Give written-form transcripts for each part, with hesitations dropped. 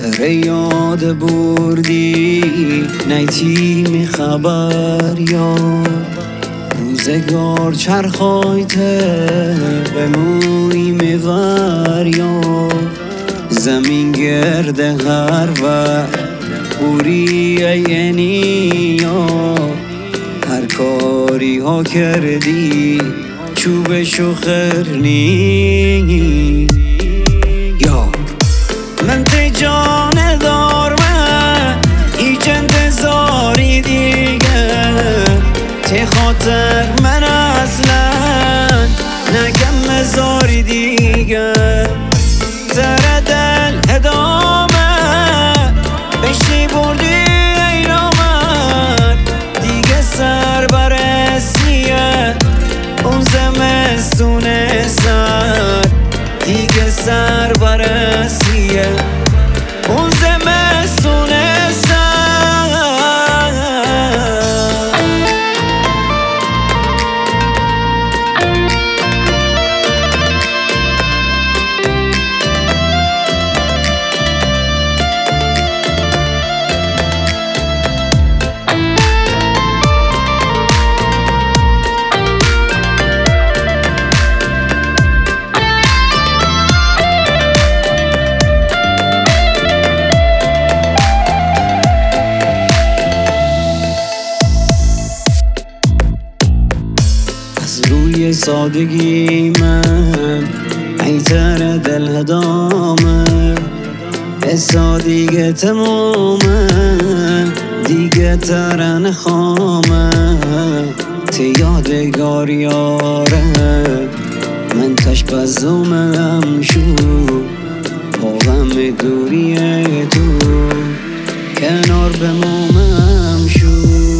یاد بردی نیتیم خبر یا روزگار چرخایته به موی میور یا زمین گرده هر وقت بوری اینی یا هر کاری ها کردی چوبشو خرنی یا من تی جان دار من هیچ انتظاری دیگه تی خاطر من اصلا نگم مزاری دیگه تر دل ادامه بشی بردی ایرامن دیگه سر برسیه اون زمستون سر دیگه سر برسیه اون زمستون سر روی سادگی من ایتر دل هدامه حسا دیگه تمومه دیگه ترن خامه تی یادگار یاره من تش بزومم شو با غم دوری تو کنار بمومم شو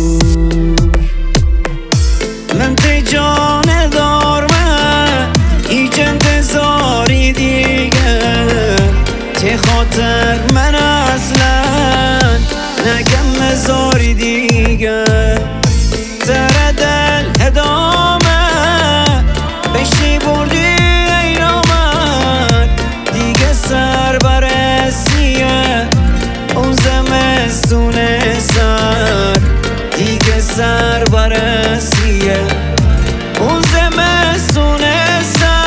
من تی جان دار من هیچ انتظاری دیگه تی خاطر من اصلا نگم مزاری دیگه تر دل ادامه بشی بردی ایرامن دیگه سر برسیه اون زمستون سر دیگه سر برسیه اون زمستون سر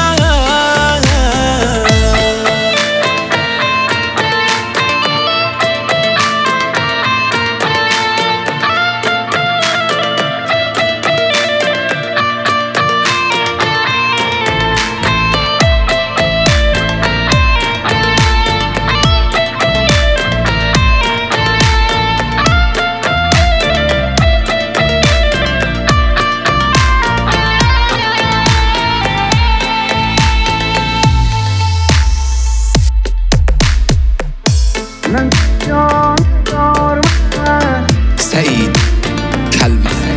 من جان دار من سعید کلمه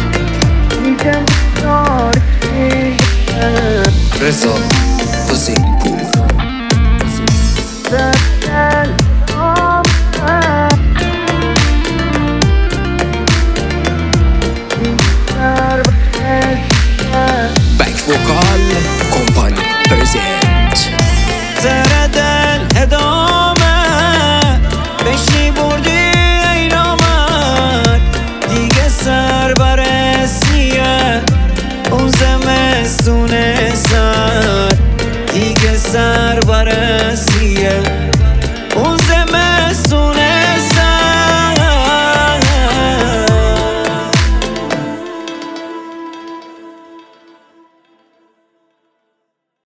دیگه دار رضا حسین